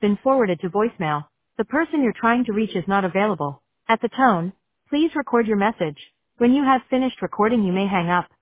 been forwarded to voicemail. The person you're trying to reach is not available. At the tone, please record your message. When you have finished recording, you may hang up.